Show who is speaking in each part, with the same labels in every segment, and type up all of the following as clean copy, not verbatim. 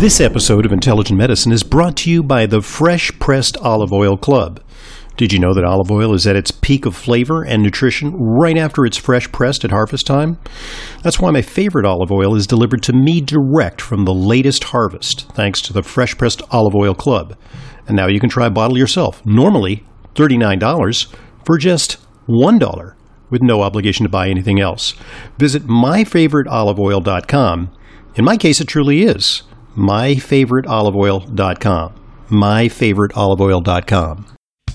Speaker 1: This episode of Intelligent Medicine is brought to you by the Fresh Pressed Olive Oil Club. Did you know that olive oil is at its peak of flavor and nutrition right after it's fresh pressed at harvest time? That's why my favorite olive oil is delivered to me direct from the latest harvest, thanks to the Fresh Pressed Olive Oil Club. And now you can try a bottle yourself, normally $39, for just $1, with no obligation to buy anything else. Visit myfavoriteoliveoil.com. In my case, it truly is myfavoriteoliveoil.com. myfavoriteoliveoil.com.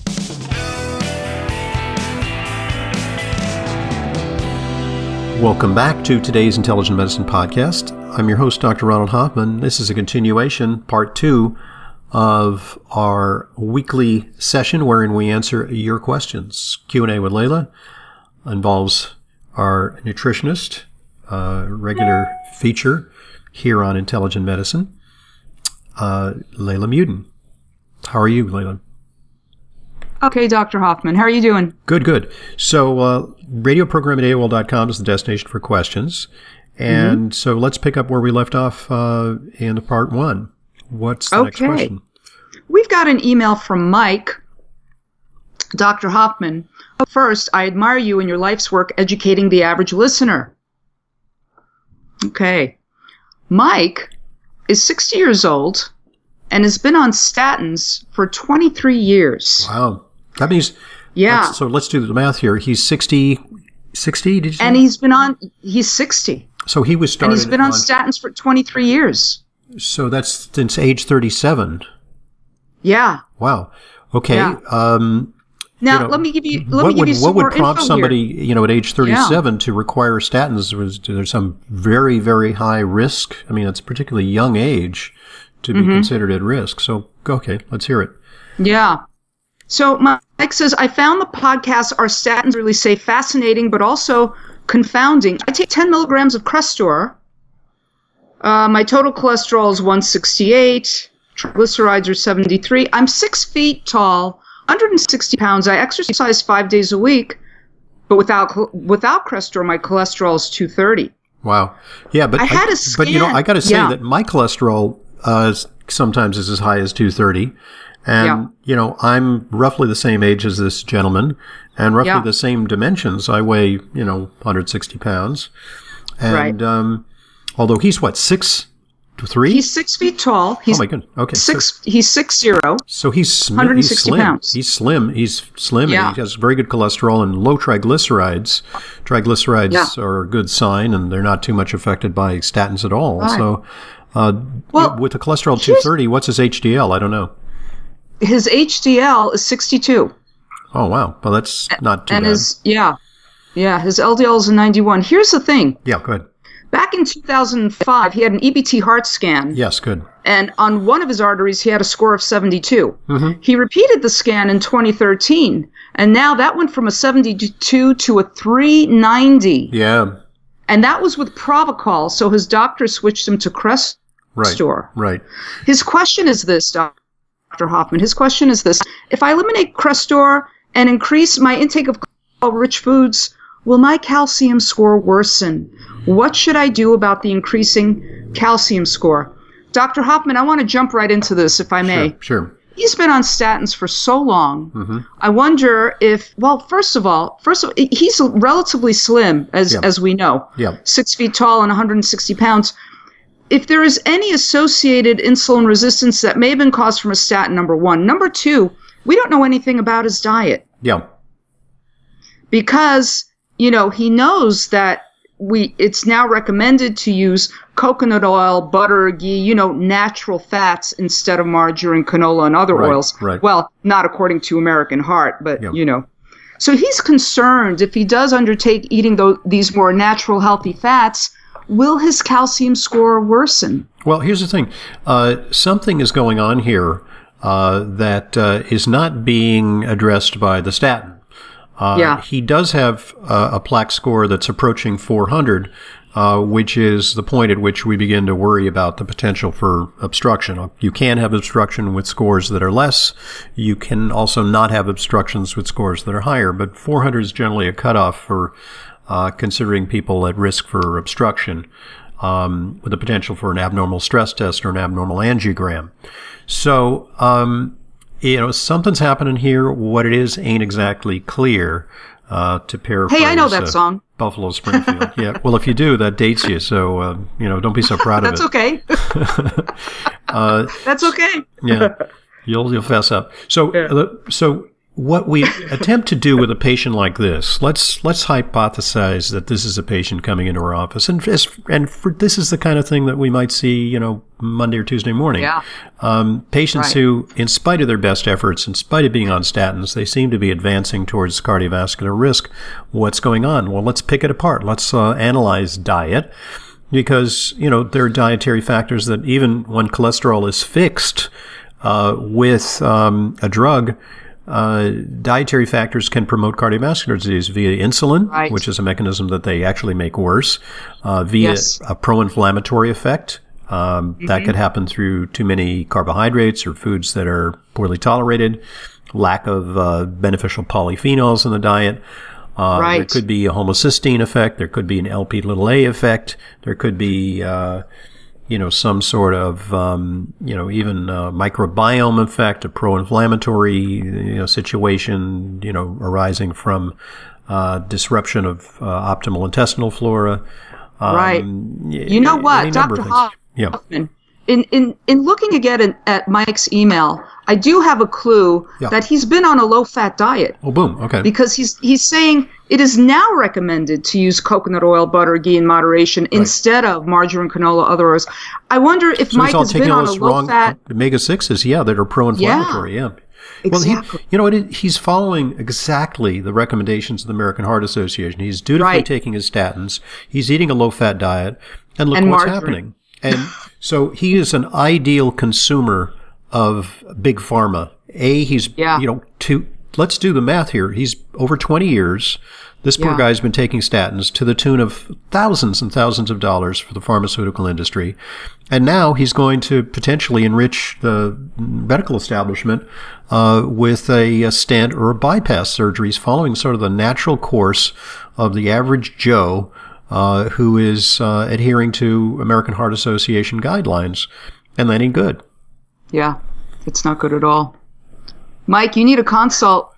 Speaker 1: Welcome back to today's Intelligent Medicine podcast. I'm your host, Dr. Ronald Hoffman. This is a continuation, part 2 of our weekly session wherein we answer your questions. Q&A with Layla involves our nutritionist, regular feature here on Intelligent Medicine, Layla Muden. How are you, Layla?
Speaker 2: Okay, Dr. Hoffman. How are you doing?
Speaker 1: Good. So, radio program at AOL.com is the destination for questions. And so let's pick up where we left off in part 1. What's the next question?
Speaker 2: We've got an email from Mike. Dr. Hoffman, first, I admire you and your life's work educating the average listener. Okay. Mike is 60 years old and has been on statins for 23 years.
Speaker 1: Wow. That means,
Speaker 2: yeah.
Speaker 1: So let's do the math here. He's 60, did you say?
Speaker 2: And he's 60.
Speaker 1: So he was started
Speaker 2: and he's been on statins for 23 years.
Speaker 1: So that's since age 37.
Speaker 2: Yeah.
Speaker 1: Wow. Okay.
Speaker 2: Yeah. Now, let me give you some more
Speaker 1: What would
Speaker 2: info
Speaker 1: prompt somebody,
Speaker 2: here.
Speaker 1: at age 37 to require statins? Was there some very, very high risk? I mean, it's a particularly young age to be considered at risk. So, okay, let's hear it.
Speaker 2: Yeah. So Mike says, I found the podcast Are Statins Really Safe fascinating, but also confounding. I take 10 milligrams of Crestor. My total cholesterol is 168. Triglycerides are 73. I'm 6 feet tall, 160 pounds. I exercise 5 days a week, but without Crestor, my cholesterol is 230.
Speaker 1: Wow. Yeah, but
Speaker 2: I had a scan.
Speaker 1: But I got to say that my cholesterol sometimes is as high as 230. And, I'm roughly the same age as this gentleman and roughly the same dimensions. I weigh, 160 pounds. And although he's 6'3"?
Speaker 2: He's 6 feet tall. He's,
Speaker 1: oh my goodness. Okay.
Speaker 2: He's 6'0".
Speaker 1: So he's
Speaker 2: 160
Speaker 1: slim.
Speaker 2: pounds.
Speaker 1: He's slim.
Speaker 2: Yeah.
Speaker 1: And he has very good cholesterol and low triglycerides. Triglycerides are a good sign, and they're not too much affected by statins at all. Right. So with the cholesterol 230, what's his HDL? I don't know.
Speaker 2: His HDL is 62.
Speaker 1: Oh, wow. Well, that's not too bad.
Speaker 2: His LDL is a 91. Here's the thing.
Speaker 1: Yeah, go ahead.
Speaker 2: Back in 2005, he had an EBT heart scan.
Speaker 1: Yes, good.
Speaker 2: And on one of his arteries, he had a score of 72. He repeated the scan in 2013, and now that went from a 72 to a 390.
Speaker 1: Yeah.
Speaker 2: And that was with Provocol, so his doctor switched him to Crestor.
Speaker 1: Right.
Speaker 2: His question is this, Dr. Hoffman. His question is this. If I eliminate Crestor and increase my intake of rich foods, will my calcium score worsen? What should I do about the increasing calcium score? Dr. Hoffman, I want to jump right into this, if I may.
Speaker 1: Sure.
Speaker 2: He's been on statins for so long. I wonder if, first of all, he's relatively slim, as we know.
Speaker 1: Yeah.
Speaker 2: 6 feet tall and 160 pounds. If there is any associated insulin resistance that may have been caused from a statin, number one. Number two, we don't know anything about his diet.
Speaker 1: Yeah.
Speaker 2: Because, he knows that it's now recommended to use coconut oil, butter, ghee, natural fats instead of margarine, canola, and other oils.
Speaker 1: Right.
Speaker 2: Well, not according to American Heart, but, So he's concerned if he does undertake eating these more natural, healthy fats, will his calcium score worsen?
Speaker 1: Well, here's the thing. Something is going on here that is not being addressed by the statin. He does have a plaque score that's approaching 400, which is the point at which we begin to worry about the potential for obstruction. You can have obstruction with scores that are less. You can also not have obstructions with scores that are higher, but 400 is generally a cutoff for considering people at risk for obstruction. with the potential for an abnormal stress test or an abnormal angiogram. So, something's happening here. What it is ain't exactly clear, to paraphrase.
Speaker 2: Hey, I know that song.
Speaker 1: Buffalo Springfield. Yeah. Well, if you do, that dates you. So, don't be so proud of it.
Speaker 2: That's okay. That's okay.
Speaker 1: Yeah. You'll fess up. So what we attempt to do with a patient like this, let's hypothesize that this is a patient coming into our office, and this is the kind of thing that we might see, Monday or Tuesday morning.
Speaker 2: Yeah.
Speaker 1: Patients who, in spite of their best efforts, in spite of being on statins, they seem to be advancing towards cardiovascular risk. What's going on? Well, let's pick it apart. Let's analyze diet, because there are dietary factors that even when cholesterol is fixed with a drug. Dietary factors can promote cardiovascular disease via insulin, which is a mechanism that they actually make worse, via a pro-inflammatory effect. That could happen through too many carbohydrates or foods that are poorly tolerated, lack of beneficial polyphenols in the diet. There could be a homocysteine effect. There could be an Lp(a) effect. There could be some sort of, even microbiome effect, a pro-inflammatory, situation, arising from disruption of optimal intestinal flora.
Speaker 2: You know what, Dr. Hoffman, in looking again at Mike's email, I do have a clue that he's been on a low-fat diet.
Speaker 1: Oh, boom. Okay.
Speaker 2: Because he's saying it is now recommended to use coconut oil, butter, ghee in moderation instead of margarine, canola, other oils. I wonder if Mike has been on a low-fat...
Speaker 1: Omega-6s, that are pro-inflammatory,
Speaker 2: Exactly.
Speaker 1: Well, he's following exactly the recommendations of the American Heart Association. He's dutifully taking his statins. He's eating a low-fat diet. And look what's happening. And so he is an ideal consumer of big pharma. Let's do the math here. He's over 20 years. This poor guy's been taking statins to the tune of thousands and thousands of dollars for the pharmaceutical industry. And now he's going to potentially enrich the medical establishment with a stent or a bypass surgery. He's following sort of the natural course of the average Joe who is adhering to American Heart Association guidelines. And that ain't good.
Speaker 2: Yeah, it's not good at all. Mike, you need a consult.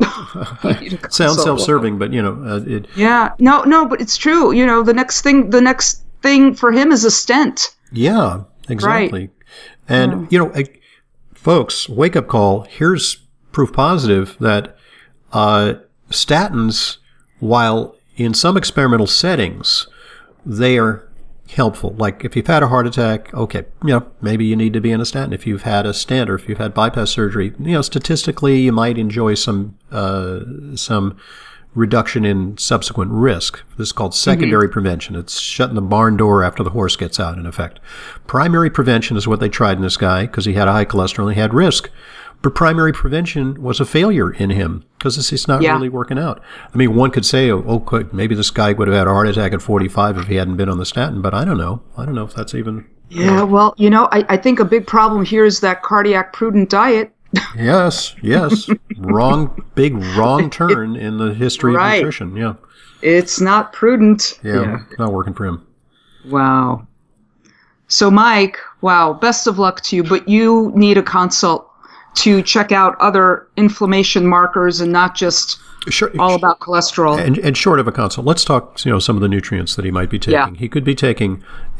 Speaker 1: Sounds self-serving, but it. Yeah,
Speaker 2: no, but it's true. The next thing for him is a stent.
Speaker 1: Yeah, exactly. And folks, wake up call. Here's proof positive that statins, while in some experimental settings, they are helpful. Like if you've had a heart attack, okay, maybe you need to be on a statin. If you've had a stent or if you've had bypass surgery, statistically you might enjoy some reduction in subsequent risk. This is called secondary prevention. It's shutting the barn door after the horse gets out, in effect. Primary prevention is what they tried in this guy because he had a high cholesterol and he had risk. But primary prevention was a failure in him because it's not really working out. I mean, one could say, maybe this guy would have had a heart attack at 45 if he hadn't been on the statin, but I don't know. I don't know if that's even...
Speaker 2: Yeah, well, I think a big problem here is that cardiac prudent diet.
Speaker 1: Yes. wrong turn in the history of nutrition. Yeah.
Speaker 2: It's not prudent.
Speaker 1: Yeah, not working for him.
Speaker 2: Wow. So, Mike, best of luck to you, but you need a consult to check out other inflammation markers and not just all about cholesterol.
Speaker 1: And short of a consult, let's talk some of the nutrients that he might be taking.
Speaker 2: Yeah.
Speaker 1: He could be taking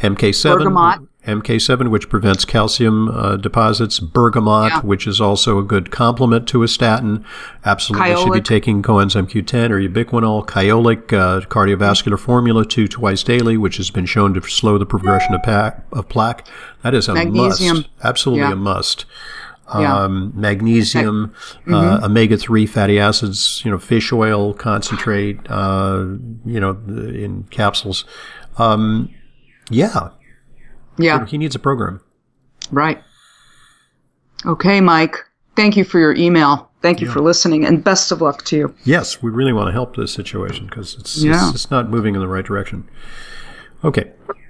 Speaker 1: MK7, which prevents calcium deposits, bergamot, which is also a good complement to a statin. Absolutely should be taking coenzyme Q10 or ubiquinol, Kyolic, cardiovascular formula 2 twice daily, which has been shown to slow the progression of plaque. That is a
Speaker 2: magnesium.
Speaker 1: Must. Absolutely a must. Magnesium, omega-3 fatty acids, fish oil concentrate, in capsules. So he needs a program.
Speaker 2: Right. Okay, Mike. Thank you for your email. Thank you for listening, and best of luck to you.
Speaker 1: Yes, we really want to help this situation because it's not moving in the right direction. Okay.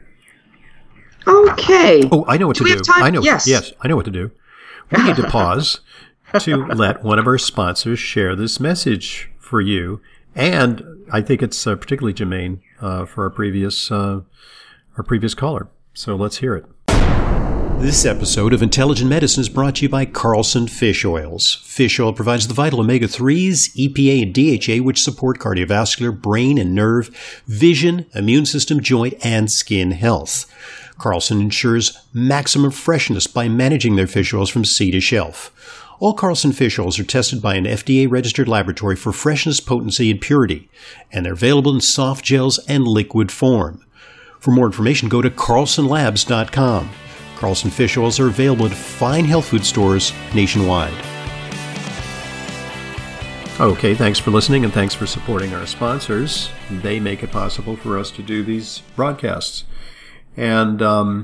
Speaker 1: Oh, I know what to do. I know. Yes, I know what to do. We need to pause to let one of our sponsors share this message for you. And I think it's particularly germane for our previous our previous caller. So let's hear it. This episode of Intelligent Medicine is brought to you by Carlson Fish Oils. Fish oil provides the vital omega-3s, EPA, and DHA, which support cardiovascular, brain and nerve, vision, immune system, joint, and skin health. Carlson ensures maximum freshness by managing their fish oils from sea to shelf. All Carlson fish oils are tested by an FDA-registered laboratory for freshness, potency, and purity, and they're available in soft gels and liquid form. For more information, go to carlsonlabs.com. Carlson fish oils are available at fine health food stores nationwide. Okay, thanks for listening and thanks for supporting our sponsors. They make it possible for us to do these broadcasts. And,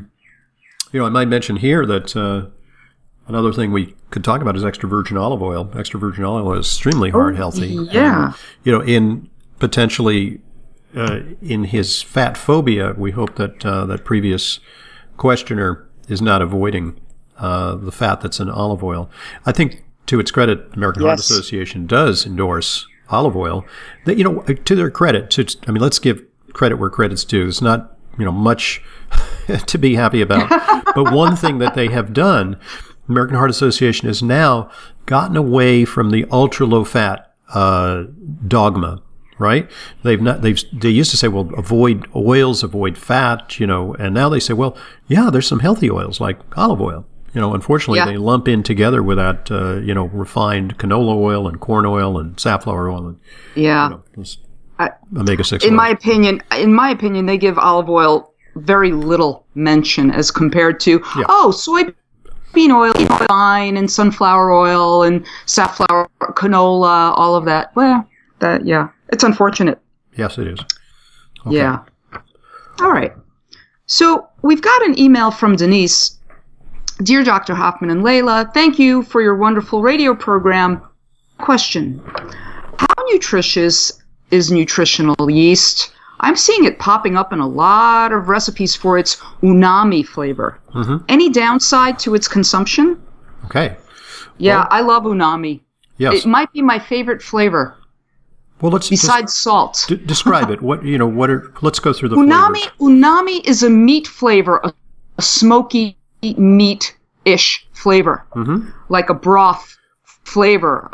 Speaker 1: I might mention here that another thing we could talk about is extra virgin olive oil. Extra virgin olive oil is extremely heart healthy.
Speaker 2: Yeah.
Speaker 1: And, in potentially in his fat phobia, we hope that that previous questioner is not avoiding the fat that's in olive oil. I think, to its credit, the American Heart Association does endorse olive oil. That, to their credit, let's give credit where credit's due. It's not, much to be happy about. But one thing that they have done, the American Heart Association has now gotten away from the ultra low fat dogma. Right? They used to say, well, avoid oils, avoid fat, and now they say, well, yeah, there's some healthy oils like olive oil. Unfortunately, they lump in together with that, refined canola oil and corn oil and safflower oil and omega-6 oil. In my opinion, they give olive oil very little mention as compared to soybean oil, fine, and sunflower oil and safflower, canola, all of that. Well, it's unfortunate. Yes, it is. Okay.
Speaker 2: Yeah. All right. So we've got an email from Denise. Dear Dr. Hoffman and Layla, thank you for your wonderful radio program. Question: how nutritious is nutritional yeast? I'm seeing it popping up in a lot of recipes for its umami flavor. Mm-hmm. Any downside to its consumption?
Speaker 1: Okay.
Speaker 2: Yeah, well, I love umami.
Speaker 1: Yes.
Speaker 2: It might be my favorite flavor.
Speaker 1: Well,
Speaker 2: besides salt.
Speaker 1: Describe it. Let's go through the
Speaker 2: umami.
Speaker 1: flavors.
Speaker 2: Umami is a meat flavor, a smoky meat-ish flavor, like a broth flavor.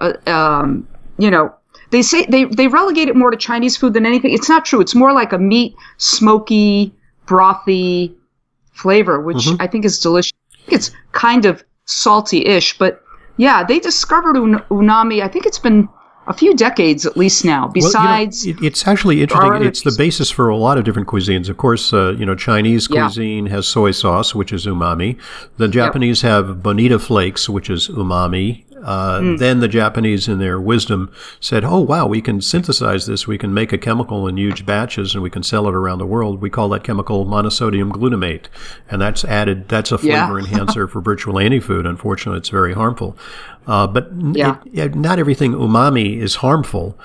Speaker 2: They say they relegate it more to Chinese food than anything. It's not true. It's more like a meat, smoky, brothy flavor, which I think is delicious. I think it's kind of salty-ish, but yeah, they discovered umami. I think it's been a few decades at least now. Besides,
Speaker 1: it's actually interesting. It's the basis for a lot of different cuisines. Of course, Chinese cuisine has soy sauce, which is umami. The Japanese have bonita flakes, which is umami. Then the Japanese, in their wisdom, said, "Oh wow, we can synthesize this. We can make a chemical in huge batches, and we can sell it around the world. We call that chemical monosodium glutamate, and that's added. That's a flavor enhancer for virtually any food. Unfortunately, it's very harmful." But not everything umami is harmful.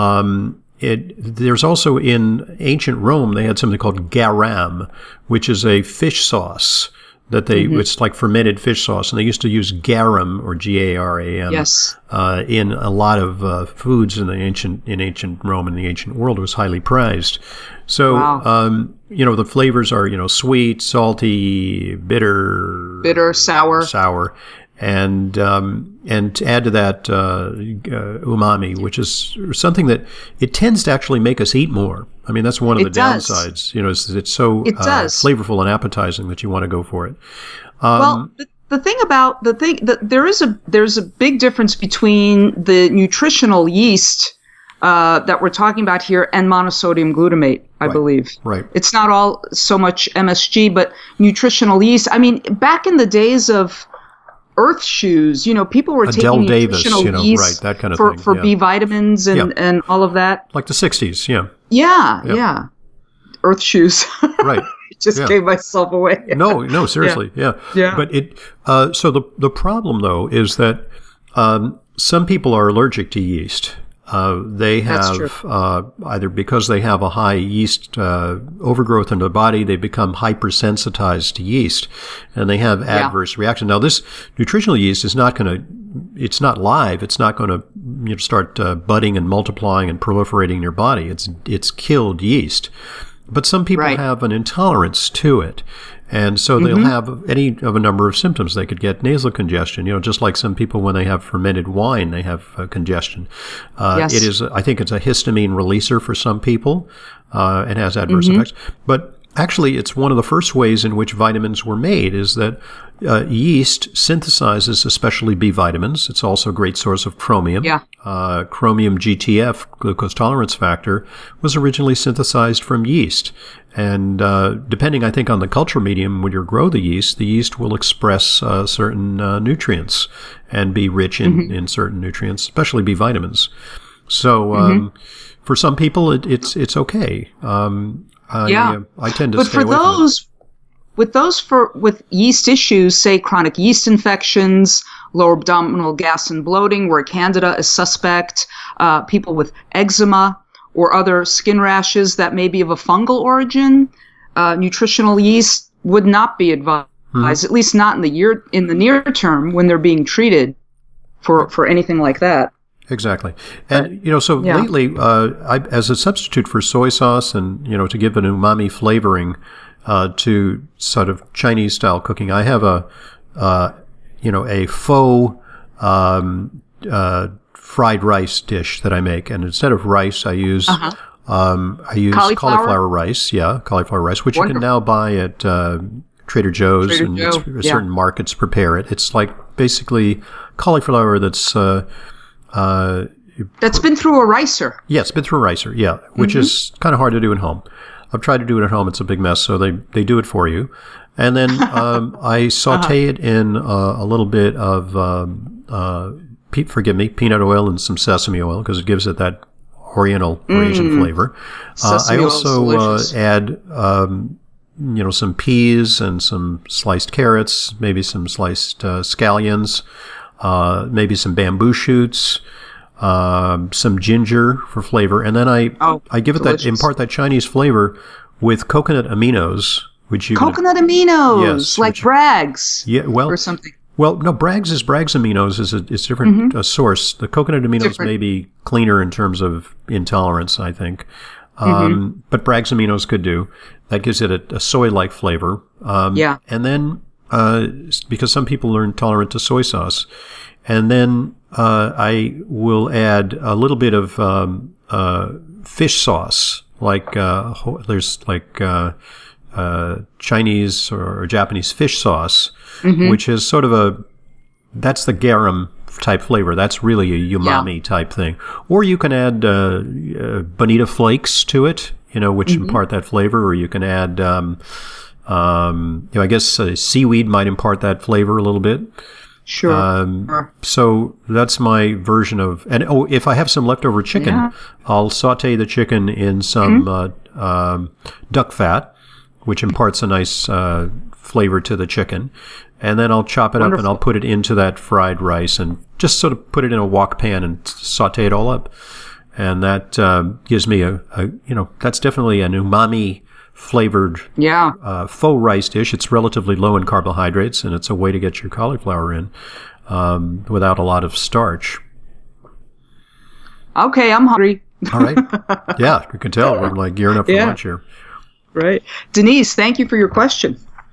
Speaker 1: There's also, in ancient Rome, they had something called garam, which is a fish sauce that it's like fermented fish sauce, and they used to use garum, or G-A-R-A-M, in a lot of foods in ancient Rome and the ancient world. It was highly prized. So, the flavors are, sweet, salty, bitter, sour. And to add to that, umami, which is something that it tends to actually make us eat more. I mean, that's one of the downsides. It's so flavorful and appetizing that you want to go for it.
Speaker 2: There's a big difference between the nutritional yeast that we're talking about here and monosodium glutamate, I believe. Right. It's not all so much MSG, but nutritional yeast. I mean, back in the days of Earth shoes, people were taking nutritional yeast
Speaker 1: that kind of thing,
Speaker 2: for B vitamins and all of that.
Speaker 1: Like the 60s,
Speaker 2: Yeah. Earth shoes.
Speaker 1: Right.
Speaker 2: Just gave myself away.
Speaker 1: No, seriously, yeah. But so the problem, though, is that some people are allergic to yeast. They have, either because they have a high yeast overgrowth in their body, they become hypersensitized to yeast, and they have adverse reactions. Now, this nutritional yeast is it's not live. It's not going to start budding and multiplying and proliferating in your body. It's killed yeast. But some people have an intolerance to it. And so they'll have any of a number of symptoms. They could get nasal congestion, just like some people when they have fermented wine, they have congestion.
Speaker 2: Yes.
Speaker 1: It is, I think it's a histamine releaser for some people. It has adverse effects. But actually, it's one of the first ways in which vitamins were made is that yeast synthesizes especially B vitamins. It's also a great source of chromium.
Speaker 2: Yeah.
Speaker 1: Chromium GTF, glucose tolerance factor, was originally synthesized from yeast. And depending, I think, on the culture medium when you grow the yeast will express certain nutrients and be rich in certain nutrients, especially B vitamins. So for some people, it's okay. I tend to stay away from it.
Speaker 2: With yeast issues, say chronic yeast infections, lower abdominal gas and bloating, where Candida is suspect, people with eczema or other skin rashes that may be of a fungal origin, nutritional yeast would not be advised, at least not in the near term when they're being treated for anything like that.
Speaker 1: Exactly. And, lately, as a substitute for soy sauce and, to give an umami flavoring to sort of Chinese-style cooking, I have a faux fried rice dish that I make. And instead of rice, I use cauliflower rice. Yeah, cauliflower rice, which you can now buy at Trader Joe's. Certain markets prepare it. It's like basically cauliflower that's
Speaker 2: been through a ricer.
Speaker 1: Yes, it's been through a ricer, yeah, which is kind of hard to do at home. I've tried to do it at home. It's a big mess, so they do it for you. And then I saute it in a little bit of, peanut oil and some sesame oil because it gives it that Oriental or Asian flavor. I also add, some peas and some sliced carrots, maybe some sliced scallions, maybe some bamboo shoots, some ginger for flavor, and then I give it impart that Chinese flavor with coconut aminos, which
Speaker 2: aminos, like Bragg's, or something.
Speaker 1: Well, no, Bragg's aminos is a different source. The coconut aminos may be cleaner in terms of intolerance, I think, but Bragg's aminos could do. That gives it a soy-like flavor. And then because some people are intolerant to soy sauce. And then I will add a little bit of fish sauce, like there's like Chinese or Japanese fish sauce, which is sort of that's the garum type flavor. That's really a umami type thing. Or you can add bonita flakes to it, which impart that flavor. Or you can add, I guess seaweed might impart that flavor a little bit.
Speaker 2: Sure.
Speaker 1: So that's my version of, and if I have some leftover chicken, I'll saute the chicken in some duck fat, which imparts a nice flavor to the chicken. And then I'll chop it up and I'll put it into that fried rice and just sort of put it in a wok pan and saute it all up. And that gives me that's definitely an umami flavored faux rice dish. It's relatively low in carbohydrates, and it's a way to get your cauliflower in without a lot of starch.
Speaker 2: Okay, I'm hungry.
Speaker 1: All right. Yeah, you can tell. We're like gearing up for lunch here.
Speaker 2: Right. Denise, thank you for your question.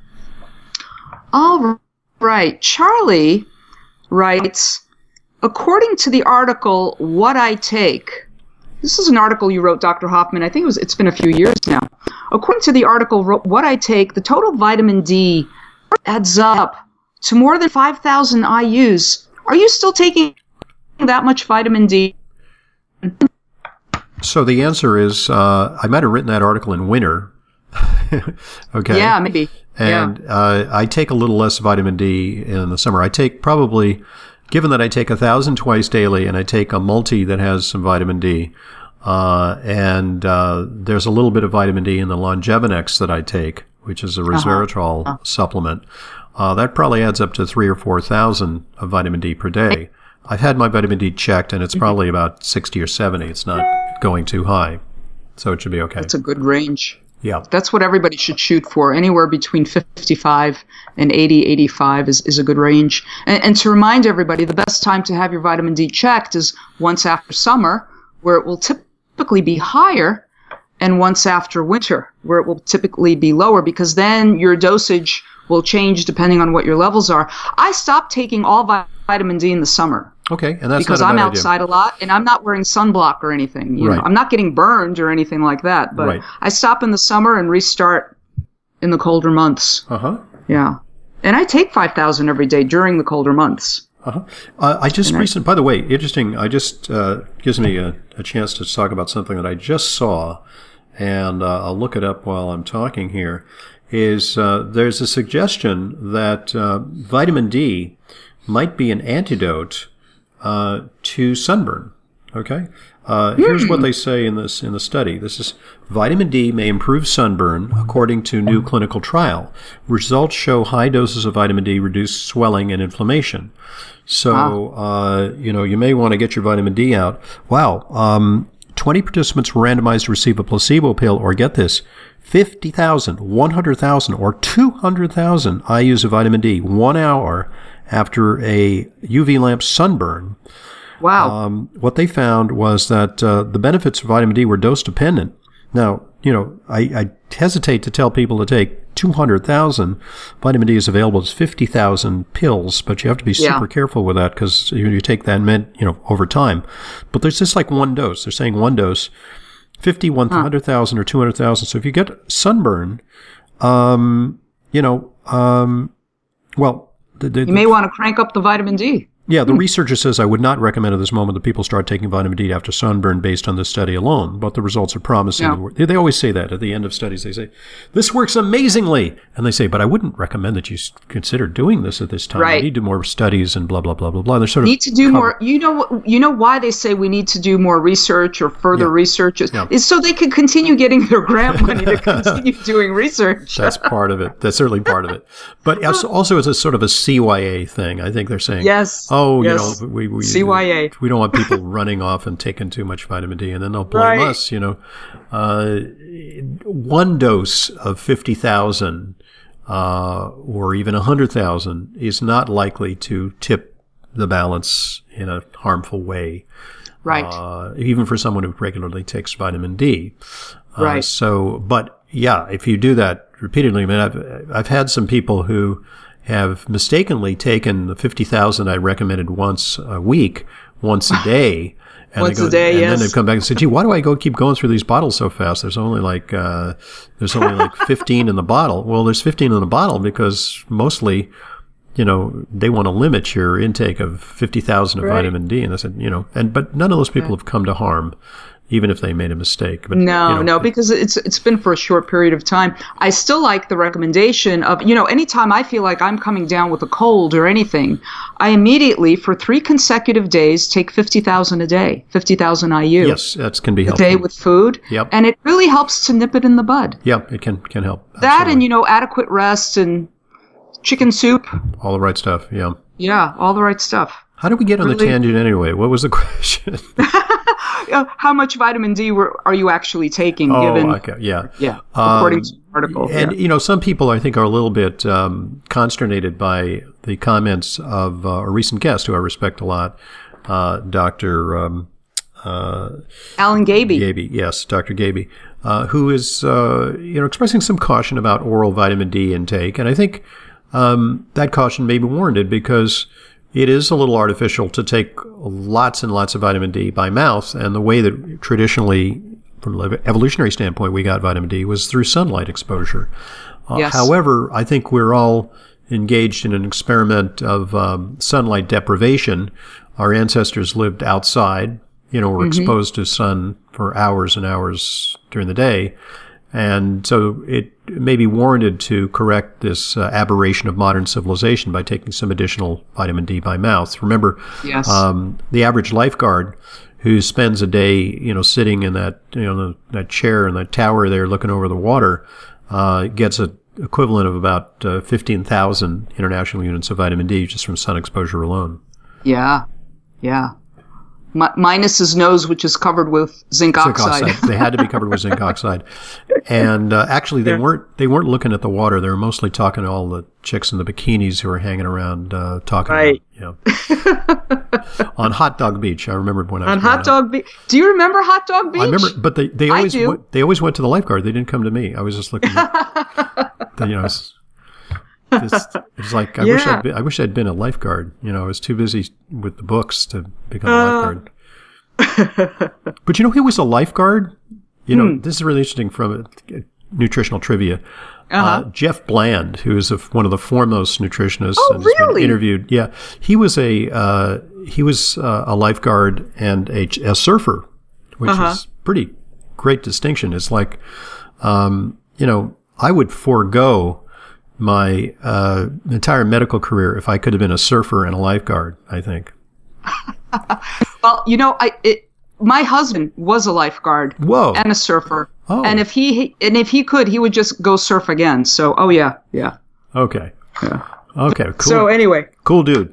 Speaker 2: All right. Charlie writes, according to the article, What I Take, this is an article you wrote, Dr. Hoffman. I think it's been a few years now. According to the article, What I Take, the total vitamin D adds up to more than 5,000 IUs. Are you still taking that much vitamin D?
Speaker 1: So the answer is, I might have written that article in winter. Okay.
Speaker 2: Yeah, maybe.
Speaker 1: And I take a little less vitamin D in the summer. I take probably, given that I take 1,000 twice daily and I take a multi that has some vitamin D, and there's a little bit of vitamin D in the Longevinex that I take, which is a resveratrol supplement. That probably adds up to 3,000 or 4,000 of vitamin D per day. I've had my vitamin D checked, and it's probably about 60 or 70. It's not going too high, so it should be okay.
Speaker 2: That's a good range.
Speaker 1: Yeah.
Speaker 2: That's what everybody should shoot for. Anywhere between 55 and 80, 85 is a good range. And to remind everybody, the best time to have your vitamin D checked is once after summer, where it will typically be higher and once after winter, where it will typically be lower, because then your dosage will change depending on what your levels are. I stopped taking all vitamin D in the summer.
Speaker 1: Okay, and that's
Speaker 2: because
Speaker 1: not a
Speaker 2: I'm
Speaker 1: bad
Speaker 2: outside
Speaker 1: idea.
Speaker 2: a lot, and I'm not wearing sunblock or anything. You
Speaker 1: Right.
Speaker 2: know, I'm not getting burned or anything like that. But
Speaker 1: Right.
Speaker 2: I stop in the summer and restart in the colder months.
Speaker 1: Uh-huh.
Speaker 2: Yeah, and I take 5,000 every day during the colder months.
Speaker 1: Uh-huh. I just recently, by the way, interesting. I just gives me a chance to talk about something that I just saw, and I'll look it up while I'm talking here. Is there's a suggestion that vitamin D might be an antidote to sunburn. Okay. Here's what they say in the study. This is vitamin D may improve sunburn according to new clinical trial. Results show high doses of vitamin D reduce swelling and inflammation. So, you may want to get your vitamin D out. Wow. 20 participants were randomized to receive a placebo pill, or get this, 50,000, 100,000, or 200,000 IUs of vitamin D 1 hour after a UV lamp sunburn.
Speaker 2: Wow.
Speaker 1: What they found was that the benefits of vitamin D were dose dependent. Now, I hesitate to tell people to take 200,000. Vitamin D is available as 50,000 pills, but you have to be super careful with that because you take that over time. But there's just like one dose. They're saying one dose, 50, 100,000 or 200,000. So if you get sunburn, well,
Speaker 2: you may want to crank up the vitamin D.
Speaker 1: Yeah, the researcher says I would not recommend at this moment that people start taking vitamin D after sunburn based on this study alone, but the results are promising. Yeah. They always say that at the end of studies. They say, this works amazingly. And they say, but I wouldn't recommend that you consider doing this at this time.
Speaker 2: Right.
Speaker 1: You need to do more studies and blah, blah, blah, blah, blah. They're sort of
Speaker 2: need to do more. You know why they say we need to do more research or further research is so they can continue getting their grant money to continue doing research.
Speaker 1: That's part of it. That's certainly part of it. But also as a sort of a CYA thing. I think they're saying,
Speaker 2: yes.
Speaker 1: We
Speaker 2: CYA.
Speaker 1: We don't want people running off and taking too much vitamin D, and then they'll blame us. One dose of 50,000 or even 100,000 is not likely to tip the balance in a harmful way.
Speaker 2: Right.
Speaker 1: Even for someone who regularly takes vitamin D.
Speaker 2: Right.
Speaker 1: But yeah, if you do that repeatedly, I mean, I've had some people who have mistakenly taken the 50,000 I recommended once a week, once a day. And
Speaker 2: once a day,
Speaker 1: and then they've come back and said, gee, why do I keep going through these bottles so fast? There's only like 15 in the bottle. Well, there's 15 in the bottle because mostly, they want to limit your intake of 50,000 of vitamin D. And I said, but none of those people have come to harm, even if they made a mistake. But,
Speaker 2: no, because it's been for a short period of time. I still like the recommendation of, anytime I feel like I'm coming down with a cold or anything, I immediately, for 3 consecutive days, take 50,000 a day, 50,000 IU.
Speaker 1: Yes, that can be helpful.
Speaker 2: A day with food.
Speaker 1: Yep.
Speaker 2: And it really helps to nip it in the bud.
Speaker 1: Yeah, it can help.
Speaker 2: That Absolutely. And, adequate rest and chicken soup.
Speaker 1: All the right stuff, yeah.
Speaker 2: Yeah, all the right stuff.
Speaker 1: How did we get on the tangent anyway? What was the question?
Speaker 2: How much vitamin D are you actually taking? According to the article.
Speaker 1: And some people I think are a little bit consternated by the comments of a recent guest who I respect a lot, Dr.
Speaker 2: Alan Gaby.
Speaker 1: Gaby, yes, Dr. Gaby, who is expressing some caution about oral vitamin D intake, and I think that caution may be warranted because it is a little artificial to take lots and lots of vitamin D by mouth, and the way that traditionally, from an evolutionary standpoint, we got vitamin D was through sunlight exposure.
Speaker 2: Yes.
Speaker 1: However, I think we're all engaged in an experiment of sunlight deprivation. Our ancestors lived outside, were exposed to sun for hours and hours during the day. And so it may be warranted to correct this aberration of modern civilization by taking some additional vitamin D by mouth. Remember, the average lifeguard who spends a day, sitting in that, that chair in that tower there looking over the water, gets an equivalent of about 15,000 international units of vitamin D just from sun exposure alone.
Speaker 2: Yeah. minus his nose, which is covered with zinc oxide.
Speaker 1: They had to be covered with zinc oxide. And actually, they weren't looking at the water. They were mostly talking to all the chicks in the bikinis who were hanging around talking.
Speaker 2: Right.
Speaker 1: On Hot Dog Beach, I remembered when I was
Speaker 2: on Hot Dog Beach. Do you remember Hot Dog Beach?
Speaker 1: I remember, but they always went to the lifeguard. They didn't come to me. I was just looking. It's like I wish I'd been a lifeguard. I was too busy with the books to become a lifeguard. But who was a lifeguard? This is really interesting from nutritional trivia. Jeff Bland, who is one of the foremost nutritionists, and has been interviewed. Yeah, he was a lifeguard and a surfer, which is pretty great distinction. It's like, I would forego my entire medical career if I could have been a surfer and a lifeguard, I think.
Speaker 2: Well, my husband was a lifeguard and a surfer. Oh. And if he could, he would just go surf again. So, yeah.
Speaker 1: Okay.
Speaker 2: Yeah.
Speaker 1: Okay, cool.
Speaker 2: So anyway.
Speaker 1: Cool dude,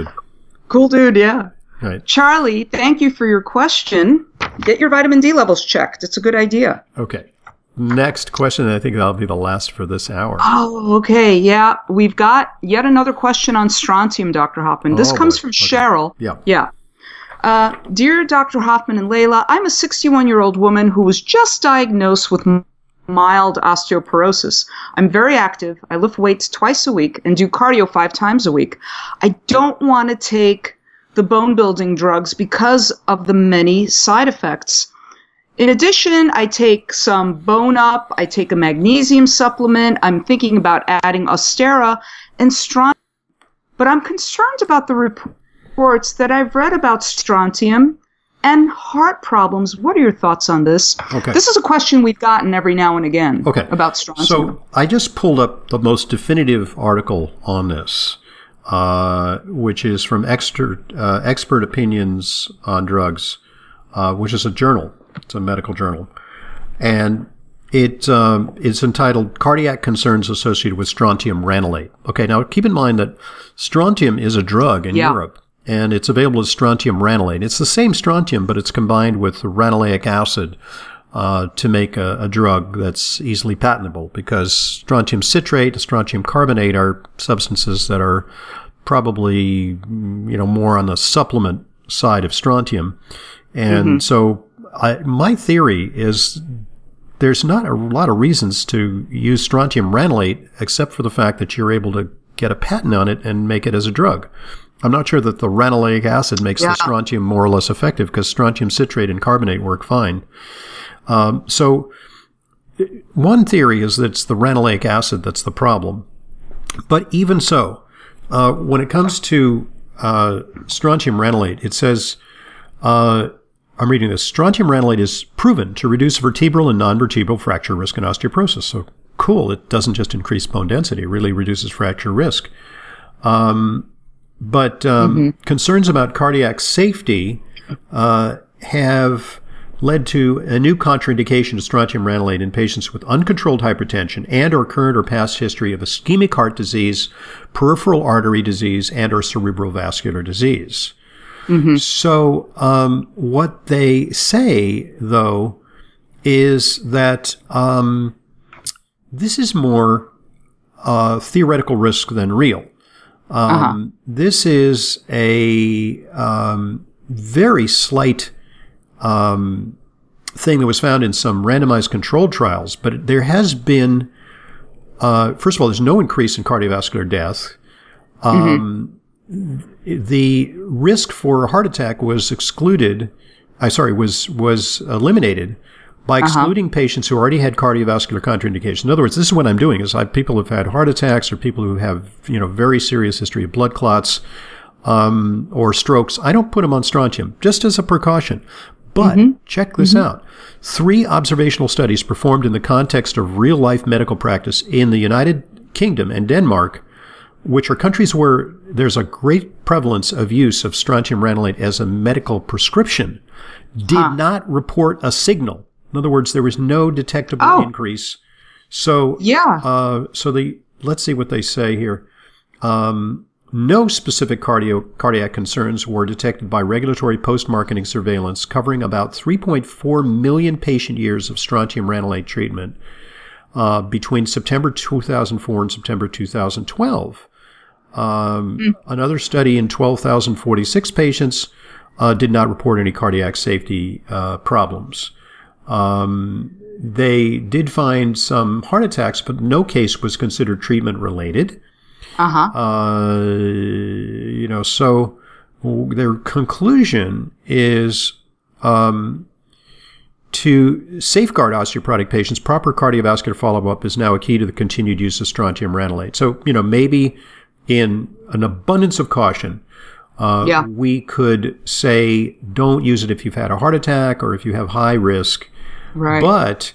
Speaker 2: yeah.
Speaker 1: Right.
Speaker 2: Charlie, thank you for your question. Get your vitamin D levels checked. It's a good idea.
Speaker 1: Okay. Next question, and I think that'll be the last for this hour.
Speaker 2: Oh, okay. Yeah. We've got yet another question on strontium, Dr. Hoffman. This comes from Cheryl.
Speaker 1: Yeah.
Speaker 2: Dear Dr. Hoffman and Layla, I'm a 61-year-old woman who was just diagnosed with mild osteoporosis. I'm very active. I lift weights twice a week and do cardio 5 times a week. I don't want to take the bone-building drugs because of the many side effects. In addition, I take some Bone Up. I take a magnesium supplement. I'm thinking about adding Ostera and strontium. But I'm concerned about the reports that I've read about strontium and heart problems. What are your thoughts on this?
Speaker 1: Okay.
Speaker 2: This is a question we've gotten every now and again about strontium.
Speaker 1: So I just pulled up the most definitive article on this, which is from Expert Opinions on Drugs, which is a journal. It's a medical journal. And it's entitled Cardiac Concerns Associated with Strontium Ranelate. Okay, now keep in mind that strontium is a drug in Europe, and it's available as strontium ranelate. It's the same strontium, but it's combined with ranoleic acid to make a drug that's easily patentable, because strontium citrate and strontium carbonate are substances that are probably more on the supplement side of strontium. And so my theory is there's not a lot of reasons to use strontium ranelate except for the fact that you're able to get a patent on it and make it as a drug. I'm not sure that the ranoleic acid makes the strontium more or less effective, because strontium citrate and carbonate work fine. So one theory is that it's the ranoleic acid that's the problem. But even so, when it comes to strontium ranelate, it says, I'm reading this, strontium ranelate is proven to reduce vertebral and non-vertebral fracture risk and osteoporosis. So cool, it doesn't just increase bone density, it really reduces fracture risk. But concerns about cardiac safety have led to a new contraindication of strontium ranelate in patients with uncontrolled hypertension and or current or past history of ischemic heart disease, peripheral artery disease, and or cerebral vascular disease. So what they say, though, is that this is more theoretical risk than real. This is a very slight thing that was found in some randomized controlled trials, but there has been, first of all, there's no increase in cardiovascular death. The risk for a heart attack was eliminated by excluding patients who already had cardiovascular contraindications. In other words, this is what I'm doing: is people who've had heart attacks or people who have very serious history of blood clots or strokes. I don't put them on strontium just as a precaution. But check this out: 3 observational studies performed in the context of real life medical practice in the United Kingdom and Denmark, which are countries where there's a great prevalence of use of strontium ranelate as a medical prescription, did not report a signal. In other words, there was no detectable increase. So, let's see what they say here. No specific cardiac concerns were detected by regulatory post-marketing surveillance covering about 3.4 million patient years of strontium ranelate treatment between September 2004 and September 2012. Another study in 12,046 patients did not report any cardiac safety problems. They did find some heart attacks, but no case was considered treatment-related. So their conclusion is to safeguard osteoporotic patients, proper cardiovascular follow-up is now a key to the continued use of strontium ranelate. So, maybe in an abundance of caution, we could say don't use it if you've had a heart attack or if you have high risk.
Speaker 2: Right.
Speaker 1: But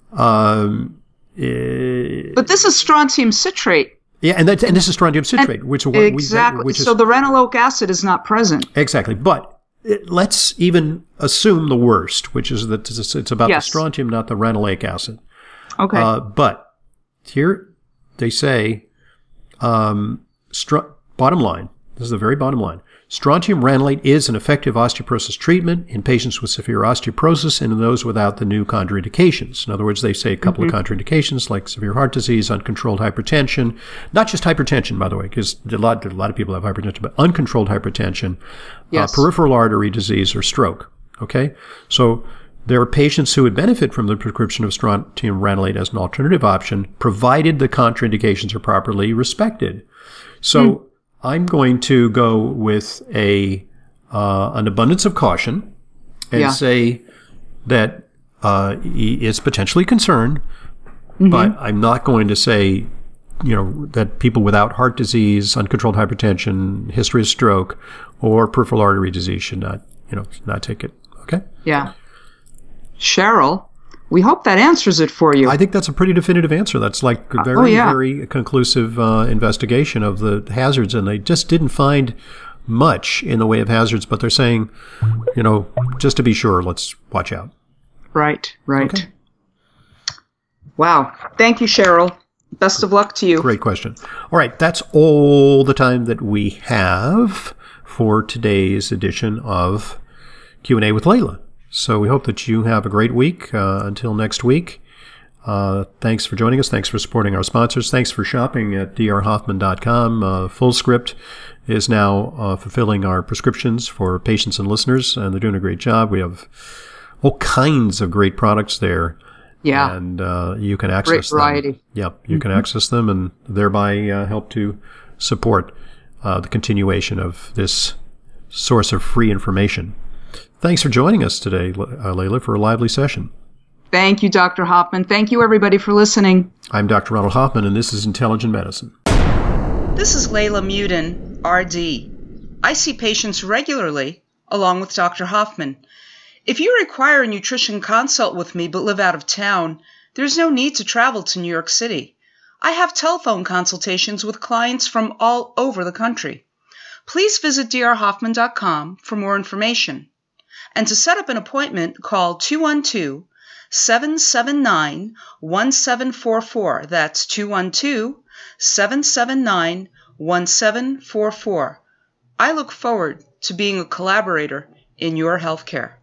Speaker 2: this is strontium citrate.
Speaker 1: Yeah, and this is strontium citrate, which is what
Speaker 2: exactly. So the renaloic acid is not present.
Speaker 1: Exactly, but let's even assume the worst, which is that it's about the strontium, not the renaloic acid.
Speaker 2: Okay.
Speaker 1: But here they say, bottom line. This is the very bottom line. Strontium ranelate is an effective osteoporosis treatment in patients with severe osteoporosis and in those without the new contraindications. In other words, they say a couple of contraindications like severe heart disease, uncontrolled hypertension, not just hypertension, by the way, because a lot of people have hypertension, but uncontrolled hypertension, peripheral artery disease, or stroke. Okay? So there are patients who would benefit from the prescription of strontium ranelate as an alternative option, provided the contraindications are properly respected. So I'm going to go with an abundance of caution and say that he is potentially concerned, but I'm not going to say, that people without heart disease, uncontrolled hypertension, history of stroke, or peripheral artery disease should not take it. Okay?
Speaker 2: Yeah. Cheryl, we hope that answers it for you.
Speaker 1: I think that's a pretty definitive answer. That's like a very conclusive investigation of the hazards, and they just didn't find much in the way of hazards, but they're saying, just to be sure, let's watch out.
Speaker 2: Right.
Speaker 1: Okay.
Speaker 2: Wow. Thank you, Cheryl. Best of luck to you.
Speaker 1: Great question. All right, that's all the time that we have for today's edition of Q&A with Layla. So we hope that you have a great week. Until next week, thanks for joining us. Thanks for supporting our sponsors. Thanks for shopping at drhoffman.com. FullScript is now fulfilling our prescriptions for patients and listeners, and they're doing a great job. We have all kinds of great products there.
Speaker 2: Yeah.
Speaker 1: And you can access
Speaker 2: great variety.
Speaker 1: them. Yep, you can access them and thereby help to support the continuation of this source of free information. Thanks for joining us today, Layla, for a lively session.
Speaker 2: Thank you, Dr. Hoffman. Thank you, everybody, for listening.
Speaker 1: I'm Dr. Ronald Hoffman, and this is Intelligent Medicine.
Speaker 3: This is Layla Muden, RD. I see patients regularly, along with Dr. Hoffman. If you require a nutrition consult with me but live out of town, there's no need to travel to New York City. I have telephone consultations with clients from all over the country. Please visit drhoffman.com for more information. And to set up an appointment, call 212-779-1744. That's 212-779-1744. I look forward to being a collaborator in your healthcare.